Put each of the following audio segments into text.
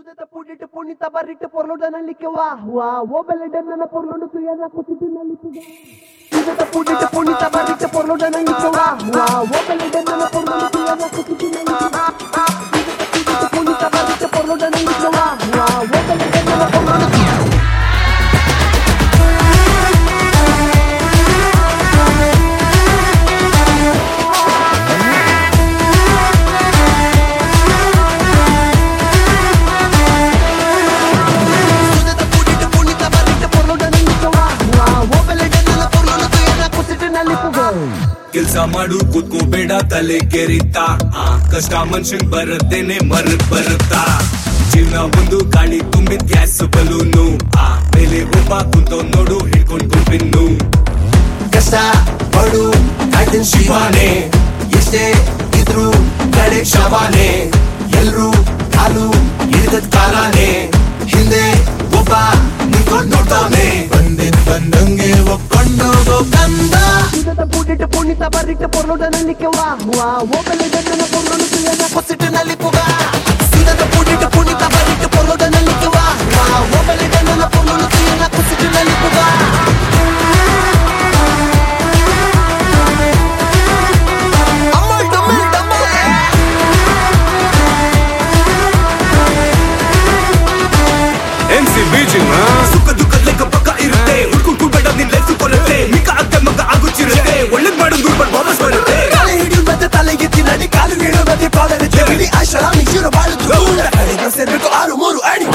Sudeta pudita punita barrita por lo dana likewa wa wo bele dana por lo tu yana kusitina likuga Sudeta pudita punita barrita por lo dana likewa wa wo bele dana por lo tu yana kusitina likuga Sudeta punita barrita por lo dana likewa wa wo bele dana por lo tu ಕೆಲಸ ಮಾಡು ಕೂತ್ಕೋಬೇಡ ತಲೆ ಕೆರಿತಾ ಕಷ್ಟ ಮನುಷ್ಯನ್ ಬರದೇನೆ ಮರಕ್ ಬರುತ್ತಾ ಜೀವನ ಒಂದು ಗಾಳಿ ತುಂಬಿದ gas balloon ಮೇಲೆ ಒಬ್ಬ ಕುಂತೋ ನೋಡು ಹಿಡ್ಕೊಂಡ್ ಗುಂಪಿನ್ನು ಕಷ್ಟ ಪಡು ಕಾಯ್ತಿನ್ ಶಿವಾನೆ ಎಷ್ಟೇ ಇದ್ರು ಕಡೆ ಶವಾನೆ ಎಲ್ರು ಕಾಲು ಹಿಡಿದದ್ ಕಾಲಾನೆ ಹಿಂದೆ ಒಬ್ಬ ನಿಂತ್ಕೊಂಡ್ ನೋಡ್ತಾನೆ ಬಂದಂಗೆ ಒಪ್ಕೊಂಡೋಗೋ ಕಂದ Pudita punita barrita por lo dana likewa wa wo bele dana por lo tu yana kusitina likuga Sudeta pudita punita barrita por lo dana likewa wa wo bele dana por lo tu yana kusitina likuga MC Beijing ಸುಖ ದುಃಖದ ಲೆಕ್ಕ ಪಕ್ಕ ಇರುತ್ತೆ ಹುಡ್ಕೊಂಡು ಬೇಡ ನಿನ್ life ಕೊರತೆ ಮಿಕ್ಕ ಅತ್ತೆ ಮಗ ಆಗುತ್ತಿರುತ್ತೆ ಒಳ್ಳೇದ್ ಮಾಡೋದು ದುಡ್ಡು ವಾಪಸ್ ಬರುತ್ತೆ ಕಾಲ ಹಿಡಿಯು ಮತ್ತೆ ತಲೆಗೆ ತಿನ್ನಡಿ ಕಾಲು ನೀಡೋ ಮತ್ತೆ ಕಾಲಲ್ಲಿ ತೆಗಿಲಿ ಆಶರಾಮಿ ಜೀರೋ ಬಾಳುದು ಕಡೆಗೆ ಸೇರ್ಬೇಕು 6-3 ಅಡಿ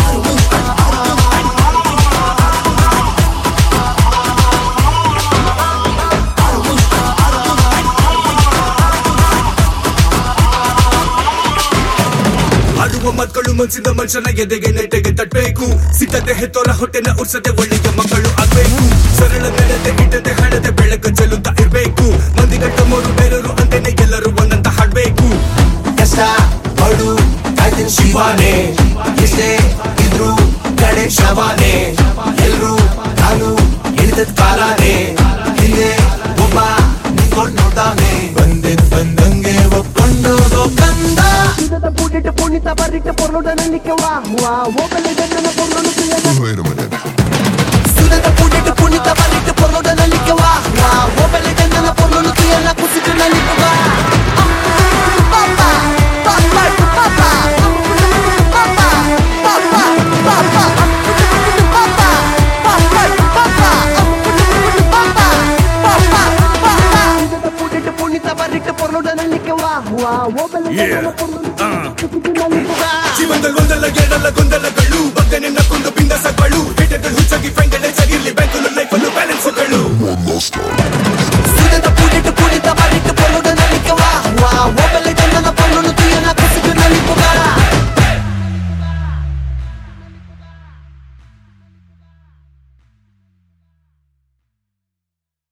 ಆಡುವ ಮಕ್ಕಳು ಮನ್ಸಿದ ಮನುಷ್ಯನ ಎದೆಗೆ ನೆಟ್ಟಗೆ ತಟ್ಟಬೇಕು ಸಿಟ್ಟತೆ ಹೆತ್ತೋರ ಹೊಟ್ಟೆನ ಉರ್ಸದೆ ಒಳ್ಳೆಯ ಮಕ್ಕಳು ಆಗ್ಬೇಕು ಸರಳ ನೆಲತೆ ಇಟ್ಟದೆ ಹಣತೆ ಬೆಳಕ ಚೆಲ್ಲುತ್ತಾ ಇರ್ಬೇಕು ಮಂದಿಗಟ್ಟ ಮೂರು ಬೇರೆಯವರು ಅಂತೆನೆ ಎಲ್ಲರೂ ಒಂದಂತ ಹಾಡ್ಬೇಕು ಕಷ್ಟ ಪಡು ಕಾಯ್ತಿನ್ ಶಿವಾನೆ ಎಷ್ಟೇ ಇದ್ರು ಕಡೆ ಶವಾನೆ ಎಲ್ರು ಕಾಲು ಹಿಡಿದದ್ ಕಾಲಾನೆ ಹಿಂದೆ ಒಬ್ಬ ನಿಂತ್ಕೊಂಡ್ ನೋಡ್ತಾನೆ ಬಂದಂಗೆ ಒಪ್ಕೊಂಡೋಗೋ ಕಂದ Pudita punita barrita por lo dana likewa wa wo bele dana por lo tu yana Wait a minute Sudeta pudita punita barrita por lo dana likewa wa wo bele dana por lo tu yana kusitina likuga Papa papa papa Papa papa papa Pudita punita barrita por lo dana likewa wa wo bele dana por lo ಜೀವನದಲ್ಲಿ ಒಂದಲ್ಲ ಎರಡಲ್ಲ ಗೊಂದಲಗಳು ಬಗ್ಗೆ ನಿನ್ನ ಕೊಂದು ಬಿಂದಸಗಳು ಹೇಟರ್ಗಳು ಹುಚ್ಚಾಗಿ friend ಎಲ್ಲ ಸರಿಯಿರಲಿ ಬ್ಯಾಂಕಲ್ಲಿ life ಅನ್ನು ಬ್ಯಾಲೆನ್ಸ್ಗಳು